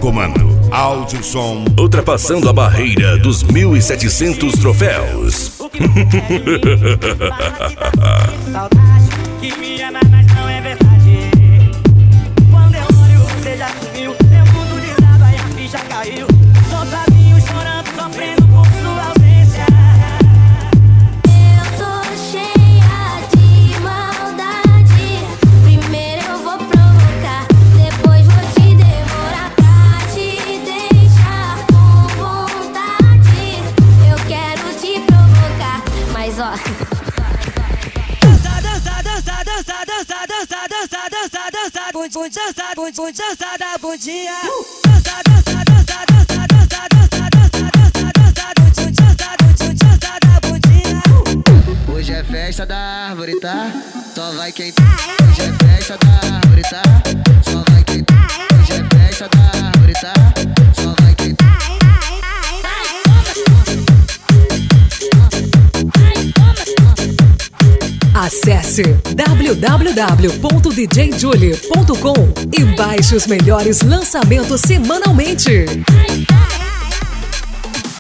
comando. Áudio, som, ultrapassando a barreira dos 1.700 troféus. Saudade que me ama, mas não é verdade. Quando eu olho, você já sumiu. Meu mundo desaba e a ficha caiu. Tô sozinho, chorando, sofrendo por sua ausência. Eu tô cheia de maldade. Primeiro eu vou provocar, depois vou te devorar pra te deixar com vontade. Eu quero te provocar, mas ó. Dança da bundinha. Hoje é festa da árvore, tá? Só vai quem tá. Hoje é festa da árvore, tá? Só vai quem tá. Hoje é festa da árvore, tá? Só vai quem tá. Acesse www.djjulie.com e baixe os melhores lançamentos semanalmente.